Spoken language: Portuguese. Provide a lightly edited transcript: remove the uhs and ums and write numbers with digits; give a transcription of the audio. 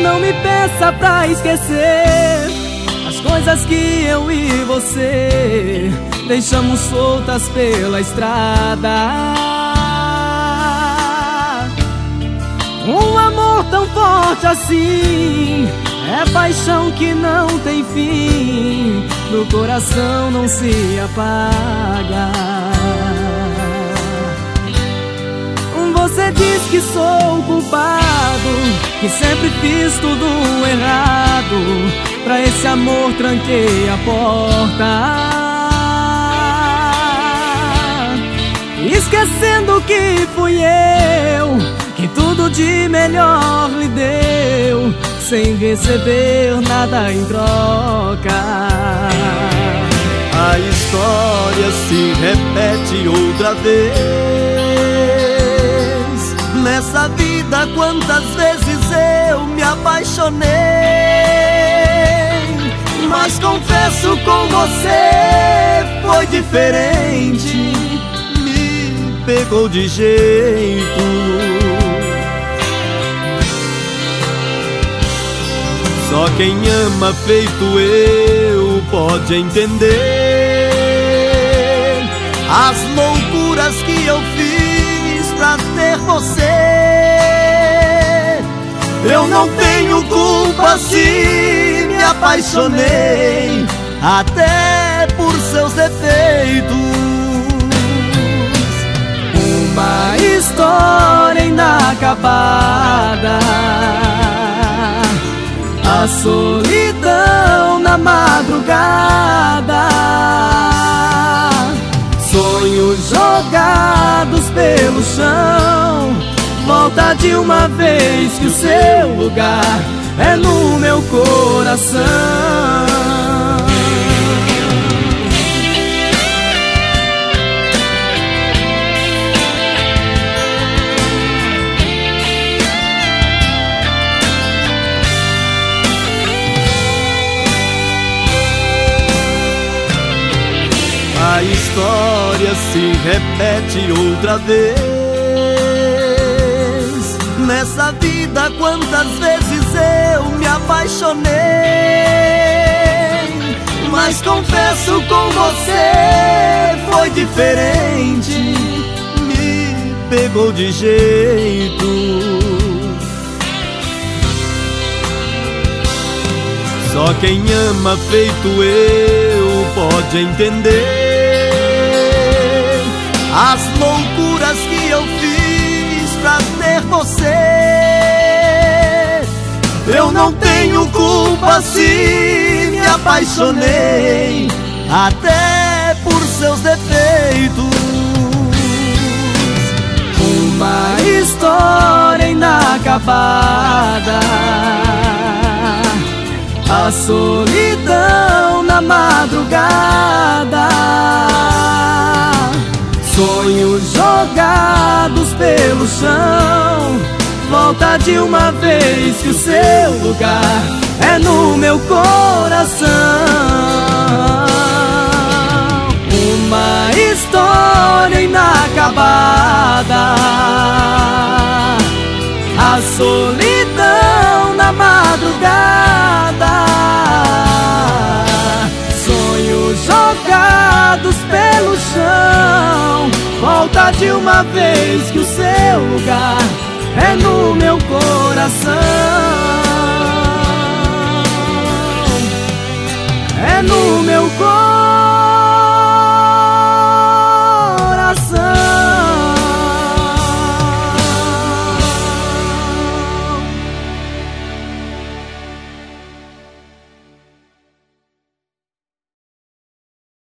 Não me peça pra esquecer as coisas que eu e você deixamos soltas pela estrada. Um amor tão forte assim é paixão que não tem fim, no coração não se apaga. Você diz que sou culpado, que sempre fiz tudo errado, pra esse amor tranquei a porta, esquecendo que fui eu que tudo de melhor lhe deu, sem receber nada em troca. A história se repete outra vez. Nessa vida quantas vezes eu me apaixonei, mas confesso com você foi diferente, me pegou de jeito. Só quem ama feito eu pode entender as loucuras que eu fiz pra ter você. Eu não tenho culpa se me apaixonei, até por seus defeitos. Uma história inacabada, a solidão na madrugada, sonhos jogados pelo chão. Volta de uma vez que o seu lugar é no meu coração. A história se repete outra vez. Nessa vida quantas vezes eu me apaixonei, mas confesso com você foi diferente, me pegou de jeito. Só quem ama feito eu pode entender as loucuras que eu fiz pra ter você. Eu não tenho culpa se me apaixonei, até por seus defeitos. Uma história inacabada, a solidão na madrugada, sonhos jogados pelo chão. Volta de uma vez que o seu lugar é no meu coração. Uma história inacabada, a solidão na madrugada, sonhos jogados pelo chão. Volta de uma vez que o seu lugar é no meu coração.